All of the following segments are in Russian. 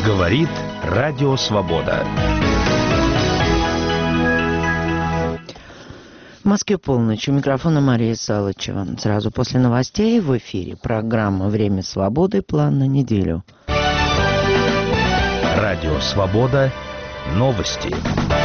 Говорит Радио Свобода. В Москве полночь. У микрофона Мария Салычева. Сразу после новостей в эфире программа «Время свободы. План на неделю». Радио Свобода. Новости.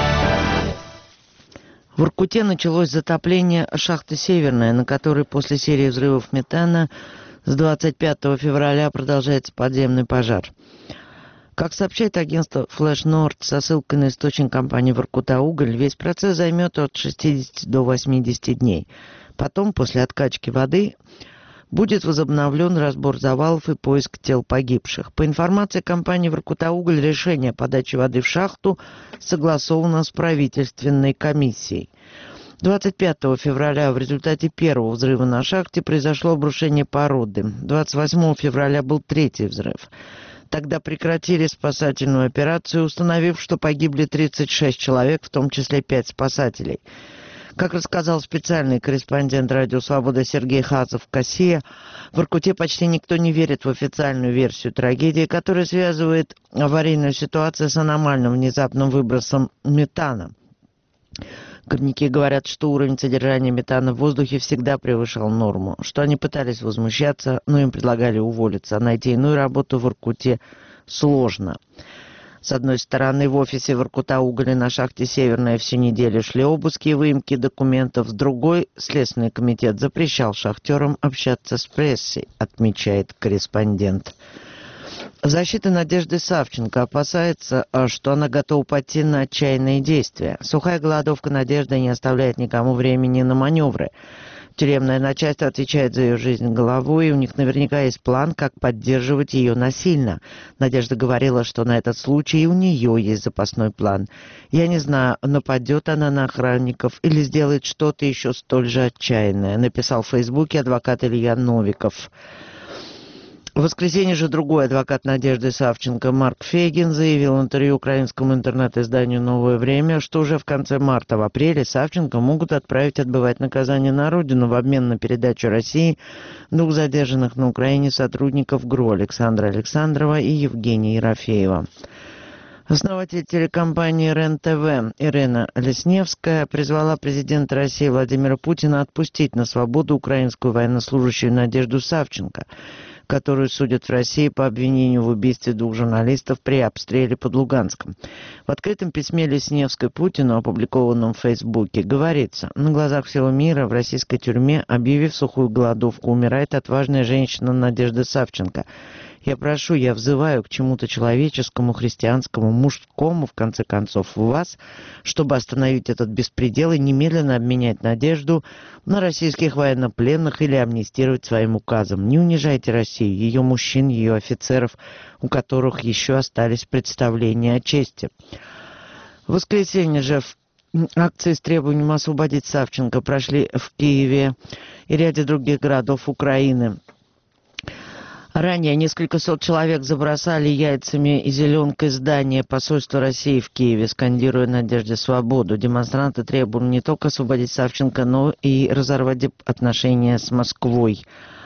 В Воркуте началось затопление шахты «Северная», на которой после серии взрывов метана с 25 февраля продолжается подземный пожар. Как сообщает агентство Flash Nord со ссылкой на источник компании «Воркута-Уголь», весь процесс займет от 60 до 80 дней. Потом, после откачки воды, будет возобновлен разбор завалов и поиск тел погибших. По информации компании «Воркута-Уголь», решение о подаче воды в шахту согласовано с правительственной комиссией. 25 февраля в результате первого взрыва на шахте произошло обрушение породы. 28 февраля был третий взрыв. Тогда прекратили спасательную операцию, установив, что погибли 36 человек, в том числе 5 спасателей. Как рассказал специальный корреспондент «Радио Свобода» Сергей Хазов-Кассия, в Воркуте почти никто не верит в официальную версию трагедии, которая связывает аварийную ситуацию с аномальным внезапным выбросом метана. Горняки говорят, что уровень содержания метана в воздухе всегда превышал норму, что они пытались возмущаться, но им предлагали уволиться, а найти иную работу в Воркуте сложно. С одной стороны, в офисе Воркута-Уголя на шахте «Северная» всю неделю шли обыски и выемки документов, с другой Следственный комитет запрещал шахтерам общаться с прессой, отмечает корреспондент. Защита Надежды Савченко опасается, что она готова пойти на отчаянные действия. Сухая голодовка Надежды не оставляет никому времени на маневры. Тюремное начальство отвечает за ее жизнь головой, и у них наверняка есть план, как поддерживать ее насильно. Надежда говорила, что на этот случай и у нее есть запасной план. Я не знаю, нападет она на охранников или сделает что-то еще столь же отчаянное, написал в Фейсбуке адвокат Илья Новиков. В воскресенье же другой адвокат Надежды Савченко Марк Фейгин заявил в интервью украинскому интернет-изданию «Новое время», что уже в конце марта, в апреле Савченко могут отправить отбывать наказание на родину в обмен на передачу России двух задержанных на Украине сотрудников ГРУ Александра Александрова и Евгения Ерофеева. Основатель телекомпании РЕН-ТВ Ирина Лесневская призвала президента России Владимира Путина отпустить на свободу украинскую военнослужащую Надежду Савченко, которую судят в России по обвинению в убийстве двух журналистов при обстреле под Луганском. В открытом письме Лесневской Путину, опубликованном в Фейсбуке, говорится: на глазах всего мира в российской тюрьме, объявив сухую голодовку, умирает отважная женщина Надежда Савченко. Я взываю к чему-то человеческому, христианскому, мужскому, в конце концов, в вас, чтобы остановить этот беспредел и немедленно обменять Надежду на российских военнопленных или амнистировать своим указом. Не унижайте Россию, ее мужчин, ее офицеров, у которых еще остались представления о чести. В воскресенье же акции с требованием освободить Савченко прошли в Киеве и ряде других городов Украины. Ранее несколько сот человек забросали яйцами и зеленкой здание посольства России в Киеве, скандируя «Надежде свободу». Демонстранты требовали не только освободить Савченко, но и разорвать отношения с Москвой.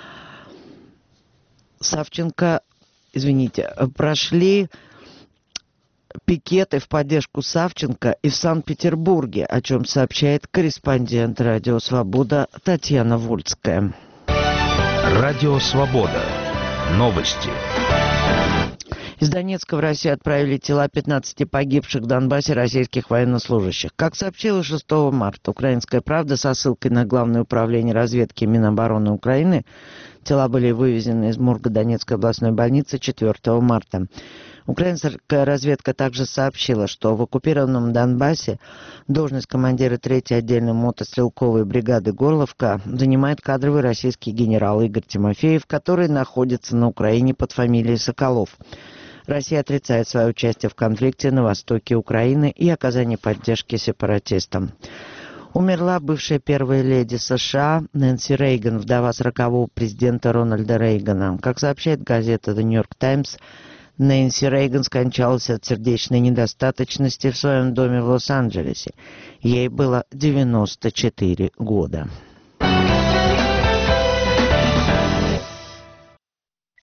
Прошли пикеты в поддержку Савченко и в Санкт-Петербурге, о чем сообщает корреспондент «Радио Свобода» Татьяна Вольская. Радио Свобода. Новости. Из Донецка в Россию отправили тела 15 погибших в Донбассе российских военнослужащих. Как сообщила 6 марта «Украинская правда» со ссылкой на Главное управление разведки Минобороны Украины, тела были вывезены из морга Донецкой областной больницы 4 марта. Украинская разведка также сообщила, что в оккупированном Донбассе должность командира 3-й отдельной мотострелковой бригады «Горловка» занимает кадровый российский генерал Игорь Тимофеев, который находится на Украине под фамилией Соколов. Россия отрицает свое участие в конфликте на востоке Украины и оказание поддержки сепаратистам. Умерла бывшая первая леди США Нэнси Рейган, вдова 40-го президента Рональда Рейгана. Как сообщает газета The New York Times, Нэнси Рейган скончалась от сердечной недостаточности в своем доме в Лос-Анджелесе. Ей было 94 года.